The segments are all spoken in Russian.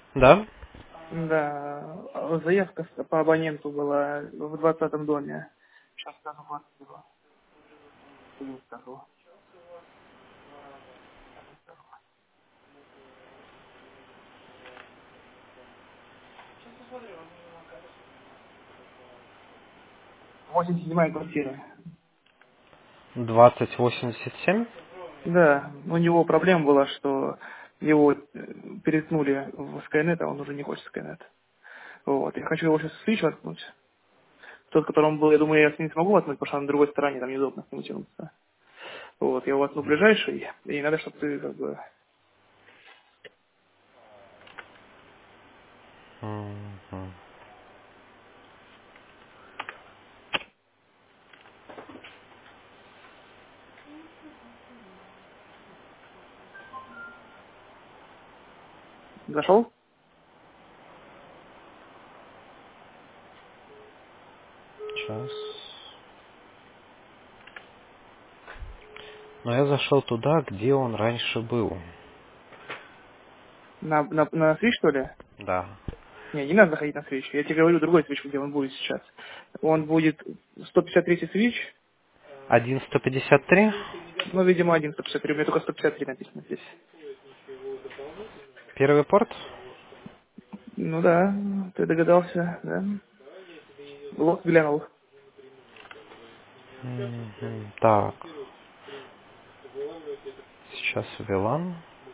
Да? Да, заявка по абоненту была в 20-м доме. Сейчас скажу квартиру. Или скажу. 87-я квартира. 2087. Да, у него проблема была, что его переткнули в Skynet, а он уже не хочет Skynet. Вот. Я хочу его сейчас свич воткнуть. Тот, которым был, я думаю, я с ним не смогу воткнуть, потому что он на другой стороне, там неудобно с ним тянуться. Вот, я его воткну ближайший, и надо, чтобы ты как бы Мгм. зашел. Сейчас. Но я зашел туда, где он раньше был. На свич, что ли? Да. Не, не надо заходить на свич. Я тебе говорю другой свич, где он будет сейчас. Он будет 153 свич, 1.153. ну, видимо, один 153. У меня только 153 написано здесь. Первый порт. Ну да, ты догадался, да? Вот, глянул. Мгм. Так. Сейчас VLAN.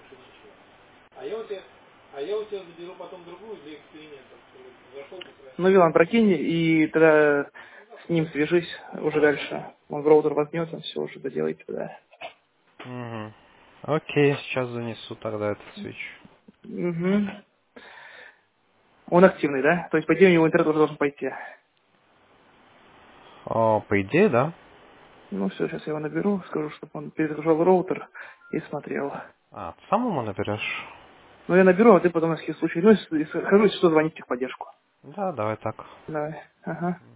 Ну, Вилан, прокинь, и тогда с ним свяжись уже дальше. Он в роутер возьмет, он все уже доделает тогда. Мгм. Окей, сейчас занесу тогда этот свич. Угу. Он активный, да? То есть, по идее, у него интернет уже должен пойти. О, по идее, да. Ну, все, сейчас я его наберу, скажу, чтобы он перезагружал роутер и смотрел. А, ты самому наберешь? Ну, я наберу, а ты потом, на всякий случай, ну, если скажу, если что, звони в техподдержку. Да, давай так. Давай. Ага.